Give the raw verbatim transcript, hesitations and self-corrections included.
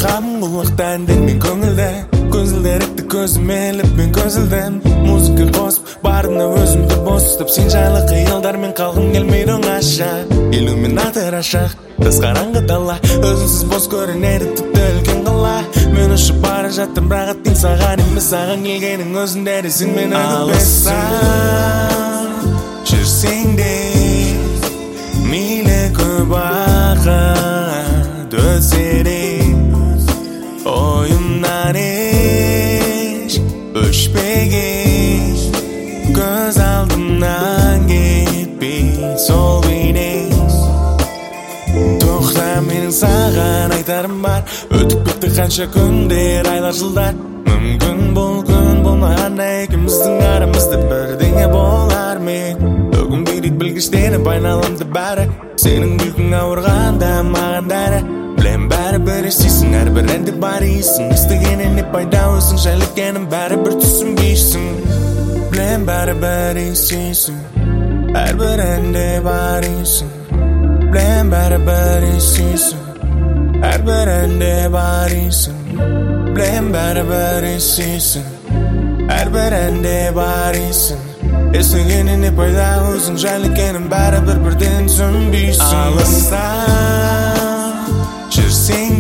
Ham kulaktan men köngülde Gözlerekti gözüme elip men közüldem Muzika kosp barına özümde bostop Sen jaylı kıyıldar men kalgım gelmeydi aşa Illuminator aşa Tez karangı dala Özünsüz boz görüneri tüptü ölken kala Men uçup bara jattım rağıttın sağan emes Sağan gelgenin özünderisin men ögüp bessa Жүрсең де мейлі көп уақыт өтсе де ойымнан еш өшпеген көз алдымнан кетпей сол бейнең тоқта менің саған айтарым бар өтіп кетті қанша күндер айлар жылдар мүмкін бұл күн болмағанда екеуміздің арамызда бірдеңе болар ма бүгін билет білгіштеніп айналамды бәрі сенің күлкің ауырғанда маған дәрі білем бәрібір естисің әрбір әнде бар иісің естігеннен не пайда өзің жайлы екенін бәрібір түсінбейсің білем бәрібір естисің әрбір әнде бар иісің білем бәрібір естисің әрбір әнде бар иісің білем бәрібір естисің әрбір әнде бар иісің естігеннен не пайда өзің жайлы екенін бәрібір бірден түсінбейсің алыста жүрсең